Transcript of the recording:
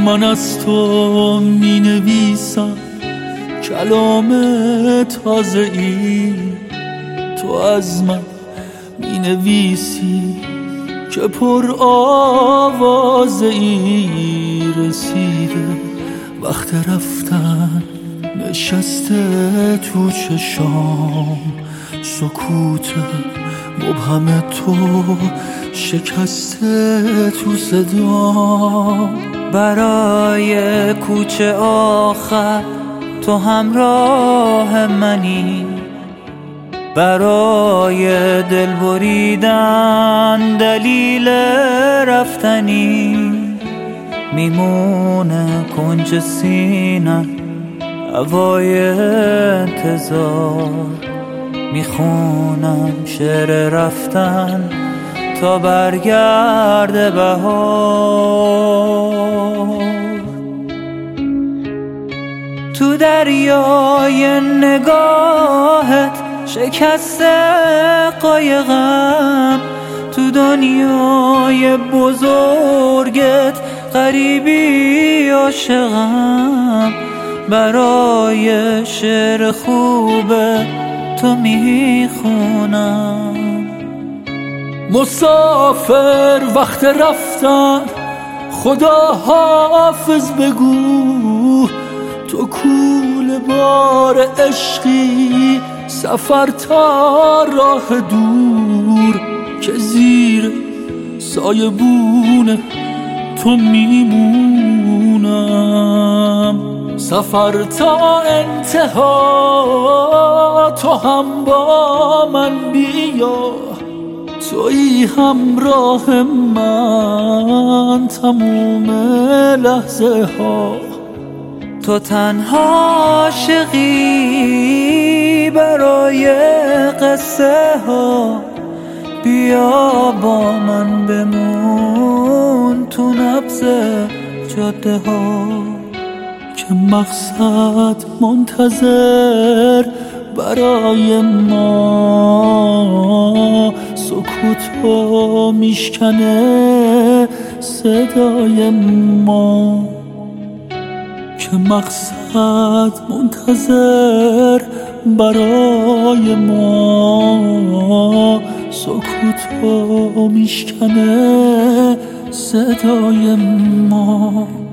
من از تو می نویسم کلام تازه ای، تو از من می نویسی که پر آوازه ای. رسیده وقت رفتن، نشسته تو چشام سکوت مبهم تو، شکسته تو صدا. برای کوچه آخر تو همراه منی، برای دل بریدن دلیل رفتنی. میمونه کنج سینم هوای انتظار، میخونم شعر رفتن تا برگرده بهار. تو دریای نگاهت شکسته قایقم، تو دنیای بزرگت غریبی عاشقم. برای شعر خوب تو میخونم. مسافر وقت رفتن، خدا حافظ بگو. تو کوله بار عشقی، سفر تا راه دور، که زیر سایبون تو میمونم. سفر تا انتها تو هم با من بیا، تویی همراه من تموم لحظه ها. تو تنها عاشقی برای قصه ها، بیا با من بمون تو نبض جاده ها. که مقصد منتظر برای ما، سکوتو میشکنه صدای ما. که مقصد منتظر برای ما، سکوتو میشکنه صدای ما.